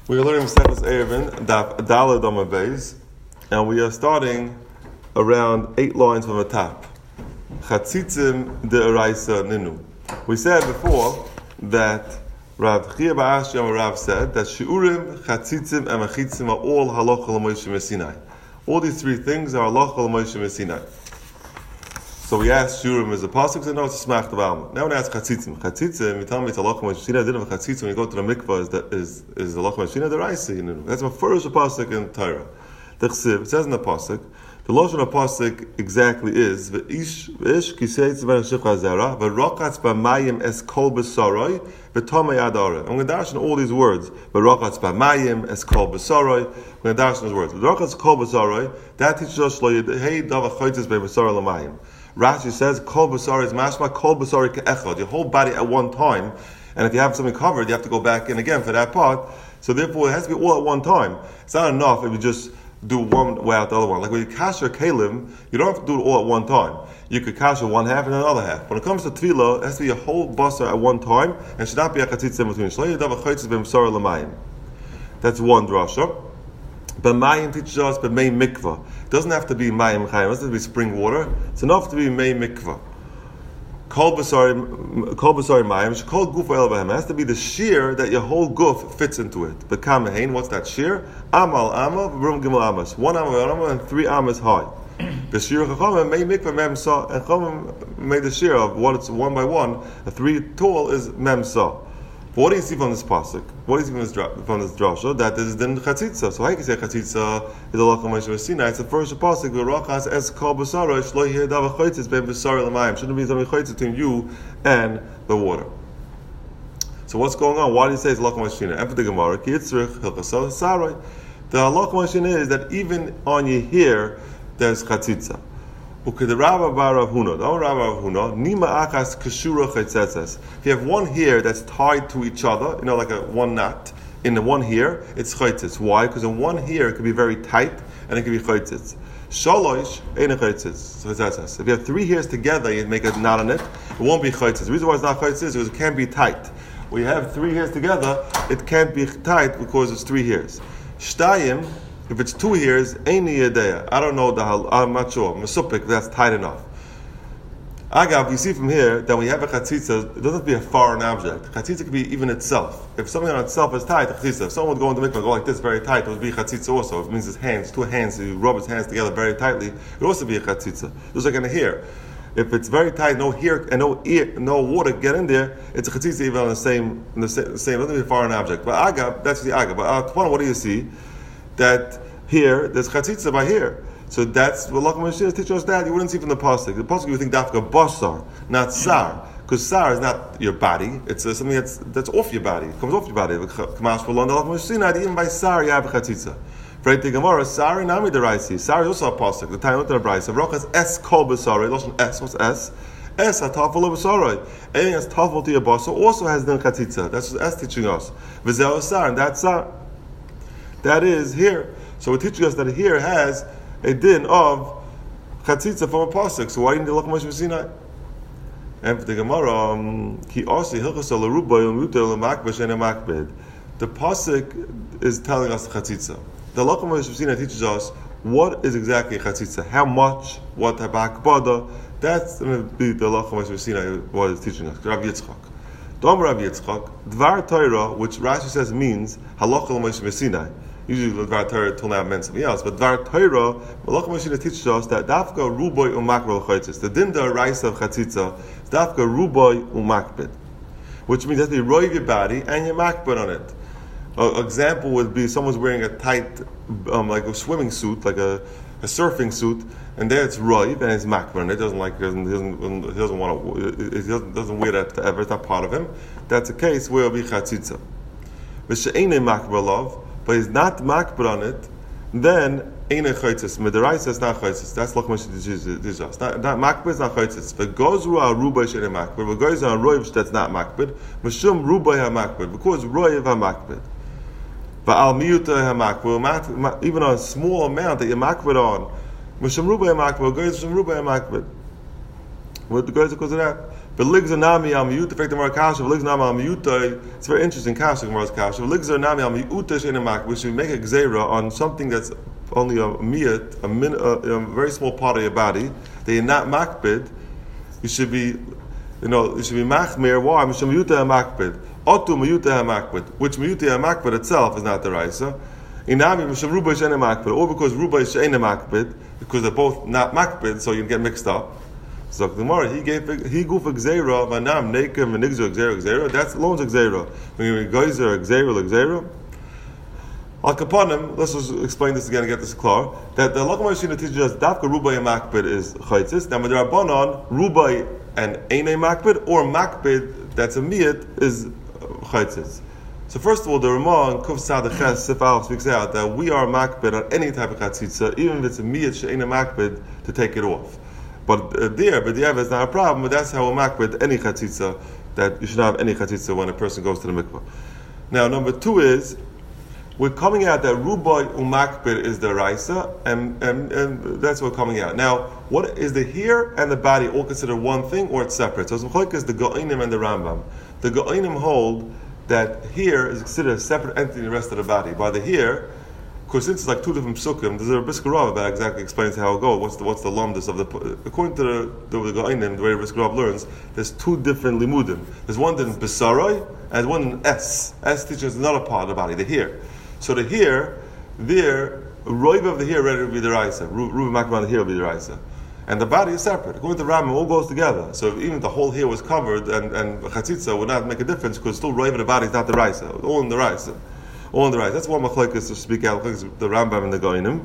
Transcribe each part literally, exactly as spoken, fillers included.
We are learning Maseches Eruvin, Daf Daled Amud Beis, and we are starting around eight lines from the top. Chatzitzim de'oraisa ninu. We said before that Rav Chia bar Ashi Rav said that Shiurim, Chatzitzim, and Mechitzim are all halacha l'Moshe Messinai. All these three things are halacha l'Moshe Messinai. So we asked Shurim is a pasuk, and no, it's a smach d'valma. Now we ask Chatzitzim. Chatzitzim, you tell me it's halacha l'Moshe Messinai. The din of Chatzitzim when you go to the mikvah is that is is halacha l'Moshe Messinai deraisa. You know, that's my first pasuk in Torah. The Chsiv, it says in the pasuk, the lashon of pasuk exactly is v'ish v'ish kiseitz ben shifcha zera v'rokatz b'mayim es kol b'saroy v'tomei adara. I'm going to dash in all these words. V'rokatz b'mayim es kol b'saroy. I'm going to dash in those words. V'rokatz kol b'saroy. That teaches us lo yedhei dava chaytis b'saroy l'mayim. Rashi says kol b'saroy is mashma kol b'saroy ke'echad. Your whole body at one time. And if you have something covered, you have to go back in again for that part. So therefore, it has to be all at one time. It's not enough if you just do one way out the other one. Like when you kasher kalim, you don't have to do it all at one time. You could kasher one half and another half. When it comes to tefillah, it has to be a whole basar at one time, and it should not be a chatzitz in between. That's one drasha. But mayim teaches us but may mikvah. It doesn't have to be mayim chayim. It doesn't have to be spring water. It's enough to be may mikvah. Kol basari, kol basari mayim. Kol guf el b'hem. It has to be the shear that your whole guf fits into it. But kamahein, what's that shear? Amal amma, v'rum gimel amas. One amma, one amma, and three amas high. The shear of chachamim may mikvah mem sa, and chachamim made the shear of what it's one by one. The three tall is mem sa. What do you see from this pasuk? What do you see from this dra- from this drasha? That is then chatzitza. So how you can say chatzitza is a halacha l'Moshe Messinai? It's the first pasuk. V'rachas es kol b'sara shlo yeh davar chaytzis ben b'sara l'mayim. Shouldn't be something chaytzis between you and the water. So what's going on? Why do you say it's halacha l'Moshe Messinai? And for the Gemara, ki yitzrich hilchasah sarai. The halacha l'Moshe Messinai is that even on your hair there's chatzitza. If you have one hair that's tied to each other, you know, like a one knot, in the one hair, it's chaytzitz. Why? Because in one hair it can be very tight and it can be chaytzitz. Shalosh ain't a chaytzitz. If you have three hairs together, you make a knot on it, it won't be chaytzitz. The reason why it's not chaytzitz is because it can't be tight. When you have three hairs together, it can't be tight because it's three hairs. Shtayim, if it's two hairs, ain't yedea. I don't know the hal. I'm not sure. Mesupik, that's tight enough. Agav, you see from here that when you have a chatzitza, it doesn't have to be a foreign object. Chatzitza could be even itself. If something on itself is tight, chatzitza. If someone would go into the mikvah and go like this very tight, it would be chatzitza also. It means his hands, two hands, so you rub his hands together very tightly, it would also be a chatzitza. Just like in a hair. If it's very tight, no hair and no ear, no water get in there, it's a chatzitza even on the same, in the same, same, it doesn't be a foreign object. But agav, that's the agav. But uh, what do you see? That here, there's chatzitza by here. So that's what Halacha L'Moshe teaches us that. You wouldn't see from the pasuk. The pasuk you would think dafka basar, not sar. Because sar is not your body. It's uh, something that's that's off your body. It comes off your body. Kamash for Halacha L'Moshe, even by sar you have a chatzitza. For the Gemara, sar nami deraisi. Sar is also a pasuk. The time of the brayso. Rochas es kol b'saray. Lashon es. What's es? Es hatafel b'saray. Anything that's tafel to your basar also has the chatzitza. That's what es teaching us. V'zeh sar, and that's sar. That is here. So it teaches us that here has a din of chatzitza from a pasuk. So why didn't the halacha l'Moshe Messinai? And for the Gemara, ki asi hilchos l'ruba l'muter l'makbesh and l'makbed. The pasuk is telling us chatzitza. The halacha l'Moshe Messinai teaches us what is exactly chatzitza, how much, what type of hakbada. That's going to be the halacha l'Moshe Messinai what is teaching us. Rav Yitzchak. Dom Rav Yitzchak, Dvar Torah, which Rashi says means halacha l'Moshe Messinai. Usually Dvar Torah till now meant something else, but Dvar Torah, Halacha L'Moshe teaches us that dafka ruboy umakbed l'chaytzis. The din da'oraisa of chatzitza is dafka ruboy umakbed, which means you have to be roiv your body and your makbed on it. An example would be someone's wearing a tight, um, like a swimming suit, like a, a surfing suit, and there it's roiv and it's makbed on it. It doesn't like, doesn't, he doesn't, he doesn't want to, he doesn't, doesn't wear that ever. It's not part of him. That's a case where it'll be chatzitza. V'she'enei makbed love. But he's not makbed on it, then ain't a chaytzis. Midaraisa is not chaytzis. That's like Moshe teaches us. Not makbed is not chaytzis. But goes ru a rubai she'enei makbed. But goes on roiv that's not makbed. Mishum rubai ha makbed because roiv ha makbed. But al miyuta ha makbed. Even on a small amount that you're makbed on, mishum rubai ha makbed. Goes mishum rubai ha makbed. What the goes because of that? V'ligzanami al miyuta. In fact, the Gemara kasha. V'ligzanami al miyuta. It's a very interesting kasha. Gemara's kasha. V'ligzanami al miyuta she'ena makbid. We should make a gzeira on something that's only a miyat, a, min, a, a very small part of your body. That you're not makbid. You should be, you know, you should be machmir. Why? Mishum miyuta makbid. Otu miyuta makbid. Which miyuta makbid itself is not the raisa. Inami mishum rubai she'ena makbid. Or because rubai she'ena makbid, because they're both not makbid, so you get mixed up. So the Gemara, he gave he goof gzeira vanam nekem and nigzer gzeira gzeira. That's alone gzeira. When you geyser gzeira gzeira. Al kaponim. Let's just explain this again and get this clear. That the Lachma Yishina teaches us dafka rubai and makbid is chaytzis. Now, the Rabbanon rubai and eine makbid or makbid that's a miyat is chaytzis. So first of all, the Ramah in Kuf Sadeches Sif Aleph speaks out that we are makbid on any type of chatzitza, even if it's a miyat she'ena makbid, to take it off. But uh, there, but the Eva is not a problem. But that's how we makbid any chatzitza, that you should not have any chatzitza when a person goes to the mikvah. Now, number two is we're coming out that rubai umakbid is the raisa, and, and and that's what we're coming out. Now, what is the hair and the body all considered one thing, or it's separate? So it's is the Ga'inim and the Rambam. The Ga'inim hold that hair is considered a separate entity in the rest of the body. By the hair, of course, since it's like two different psukim, there's a Brisker Rav that exactly explains how it goes. What's the what's the lumdus of the according to the the, the Ga'inim, the way Brisker Rav learns, there's two different limudim. There's one in Besarai and one in S. S teaches another part of the body, the hair. So the hair, there, roiv of the hair ready to be the raisa. Ruben Makman the hair will be the raisa. And the body is separate. According to Rambam, it all goes together. So if even if the whole hair was covered and, and chatzitza would not make a difference because still roiv of the body is not the raisa. All in the raisa. All in the raisa. That's one machlokes to speak out, the Rambam and the Ga'inim.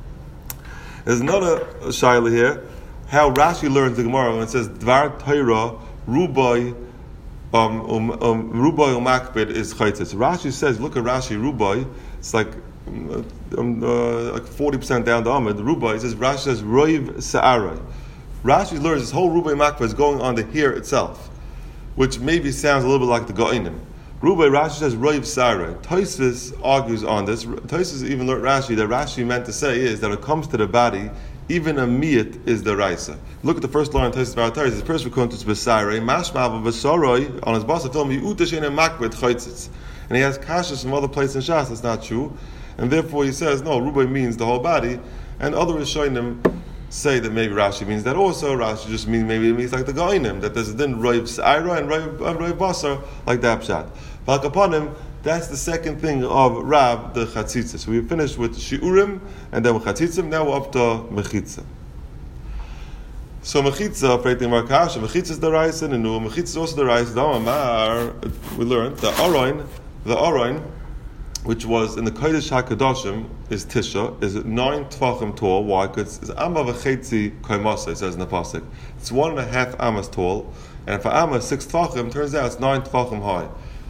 There's another shaila here, how Rashi learns the Gemara when it says, Dvar Torah, Rubai, Um, um, um, Rubai umakbid is chaytzis. Rashi says, look at Rashi, Rubai, it's like um, uh, like forty percent down the Amid. Rubai, it says, Rashi says, Roiv Sa'arai. Rashi learns this whole Rubai umakbid is going on the hair itself, which maybe sounds a little bit like the Ga'inim. Rubai, Rashi says, Roiv Sa'arai. Tosfos argues on this. Tosfos even learned Rashi, that Rashi meant to say is that when it comes to the body, even a miyat is the raisa. Look at the first line of Tosfos Baratar. This person who comes to Besarei, Mashma V'Besarei on his basa film Yuta Sheina Makbid Chaytzitz, and he has kashas from other places in Shas. That's not true, and therefore he says no. Rubai means the whole body, and other Rishonim say that maybe Rashi means that also. Rashi just means maybe it means like the Ga'inim, that there's then Roiv Sa'ira and Roiv Roiv Basar like that pshat. But upon him, that's the second thing of Rab, the Chatzitza. So we finished with Shiurim, and then with Chatzitza, now we're up to Mechitza. So Mechitza, Freiting Markash, Mechitza is the Raisa, and Mechitza is also the Raisa. Damamar, we learned, the Aroin, the Aroin, which was in the Kodesh HaKadoshim, is Tisha, is nine Tvachim tall. Why? Because it's Amma V'Chetzi Koimasa, it says in the Pasuk. It's one and a half Amas tall, and if Amma is six Tvachim, turns out it's nine Tvachim high.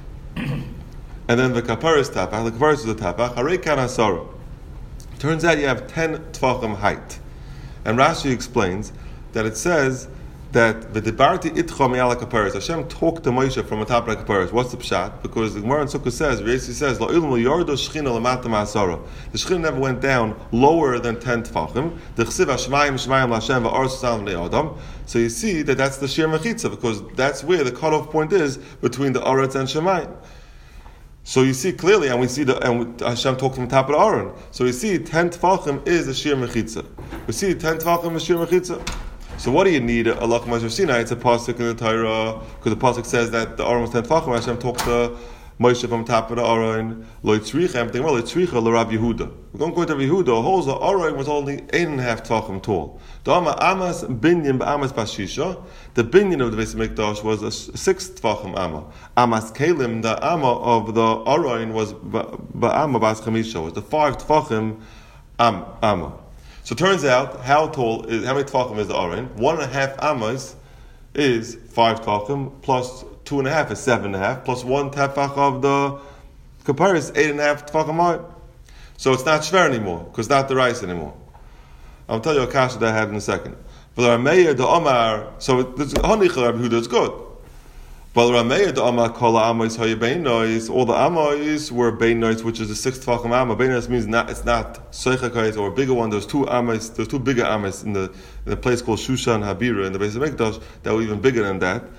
And then the kapara is tapach, the kapara is the tapach, harei kan hasara. Turns out you have ten tvachim height. And Rashi explains that it says that v'dibarti itcha mi'ala kaparas. Hashem talked to Moshe from the top of the kaparas. What's the pshat? Because the Gemara in Sukkah says, Rashi says, lo ilmu yardo shchina lamata ma'asara. The shchina never went down lower than ten tvachim. The chsiv hashmayim shmayim l'Hashem v'aretz salam le'adam. So you see that that's the shir mechitza, because that's where the cutoff point is between the aretz and shemayim. So you see clearly, and we see the and Hashem talks from the top of the Aron. So you see, ten tefachim is a shir mechitza. We see ten tefachim is shir mechitza. So what do you need? A lach Moshe Sinai. It's a pasuk in the Torah, because the pasuk says that the Aron was ten tefachim. Hashem talked to Moshe from the top of the Aron. Lo yitzricha. I'm thinking, well, yitzricha l'Rav Yehuda. We're going to go to Rav Yehuda. Holds the Aron was only eight and a half tefachim tall. The Ama Amas binyan b'Amas bashisha. The binyan of the Beis Hamikdash was a six tefachim Ama. Amas Kalim, the Ama of the Aron was ba'Ama bas chamisha, was the five tefachim am, Ama. So it turns out, how tall is, how many tefachim is the Aron? One and a half Amas is five tefachim, plus two and a half is seven and a half, plus one tefach of the kapara is eight and a half tefachim high. So it's not shver anymore, because it's not the rice anymore. I'll tell you a kasha that I had in a second. But Rameir the Omar, so Hanicha Rabbi Huda is good. But Rameir the Omar Kola Amois Hoye Beinois, all the Amois were Beinois, which is the sixth Tvachim Amma. Beinois means not it's not Soichakais or a bigger one. There's two Amois, there's two bigger Amois in the in a place called Shushan Habira in the Beis Hamikdash that were even bigger than that.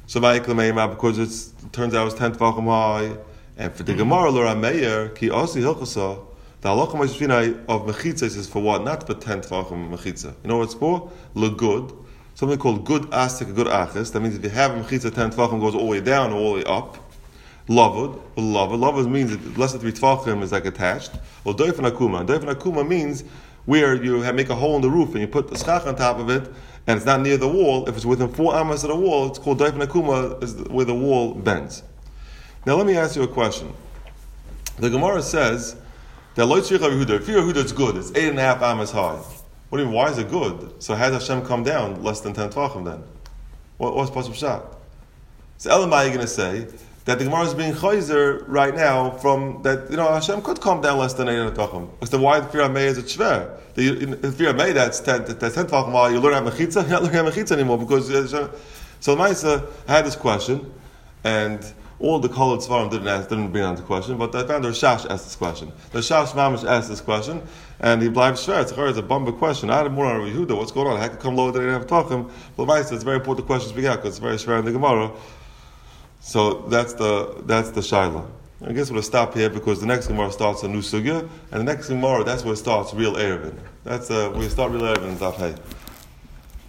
So because it's, it turns out it's ten tvachim high. And for the Gemara, Lora Meir, ki osi hilchasa, the halacha ma'ishvinai of mechitza is for what? Not for ten tvachim mechitza. You know what it's for? Le good. Something called good astik, good achis. That means if you have a mechitza, ten tvachim goes all the way down, all the way up. Lavud, lavud. Lavud means that less than three tvachim is like attached. Well, doifen akuma. Doifen akuma means where you have, make a hole in the roof and you put the schach on top of it, and it's not near the wall. If it's within four amas of the wall, it's called doifen akuma, is where the wall bends. Now let me ask you a question. The Gemara says that Lo Tzrich Yehuda, if your Yehuda is good, it's eight and a half amas high. What do you mean? Why is it good? So how does Hashem come down less than ten tvachim then? What, what's Pasuk Pshat? So Elamai, you're going to say that the Gemara is being chayzer right now from that, you know, Hashem could come down less than eight and a half tvachim. Because then why the Fir HaMei is a shver? The Fir HaMei, that's ten, that's ten tvachim high, you learn how mechitza, you're not learning how mechitza anymore because, uh, so Maisa had this question, and all the colored svarim didn't ask, didn't bring on the question, but I found the Rashash asked this question. The Rashash Mamish asked this question, and he blind shver. It's a bumper question. I had more on Yehuda. What's going on? How could come lower than have talking? But Maisa, it's very important question to speak out because it's very shver in the Gemara. So that's the that's the shaila. I guess we'll stop here because the next Gemara starts a new sugya, and the next Gemara that's where it starts real Erevin. That's uh, where we start real Erevin in Daf Hey.